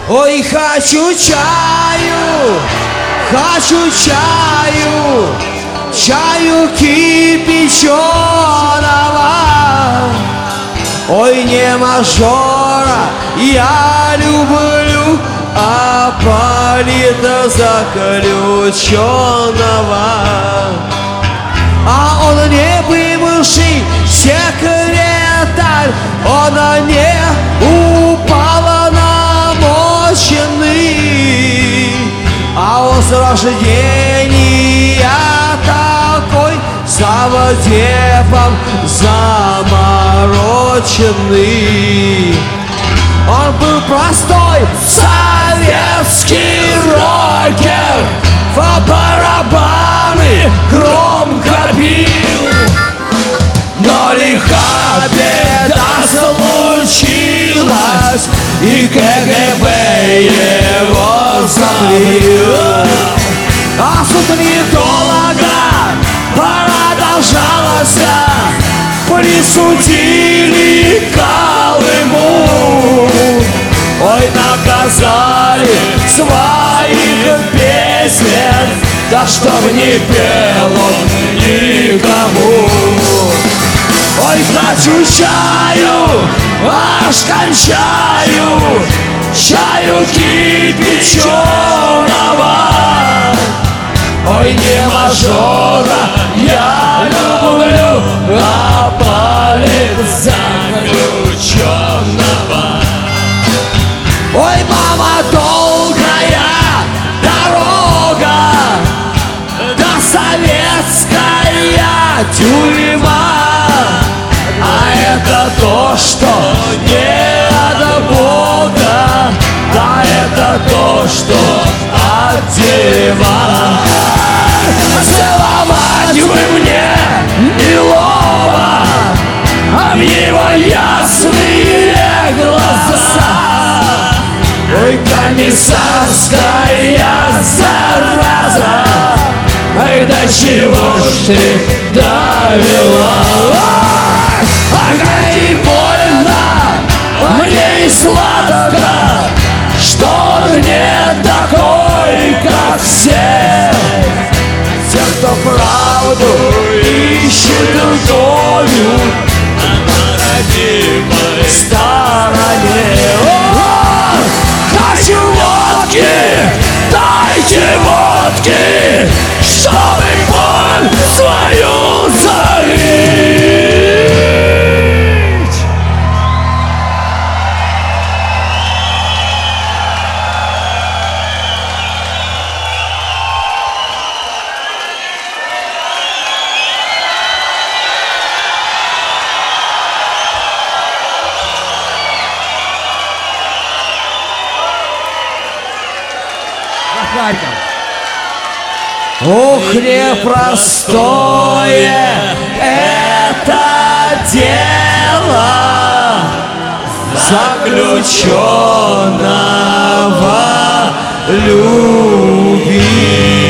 Ой, хочу чаю, хочу чаю, чаю кипяченого. Ой, не мажора я люблю, а полита заключенного. А он не бывший секретарь, он не упал намоченный, а он с рождения такой заводепом замороченный. Он был простой советский рокер, по барабаны громко бил. Но лиха беда случилась, и КГБ его забил. А суд недолго продолжался, присудили Колыму. Ой, наказали своих песен, да чтоб не пел он никому. Ой, хочу чаю, аж кончаю, чаю кипяченого. Ой, не мажора я люблю, а политзаключенного. Ой, мама, долгая дорога, да советская тюрьма. А это то, что не от Бога, да это то, что от дерьма. Целовать бы мне Белова, а в его ясные глаза. Ой, комиссарская зараза, ай, до чего ж ты довела? Ай, и больно, мне и сладко, что он не такой, как все. Те, кто правду ищет любовью на родимой стороне. Хочу водки, дайте водки, чтобы боль свою залить. Ох, непростое это дело заключенного любить.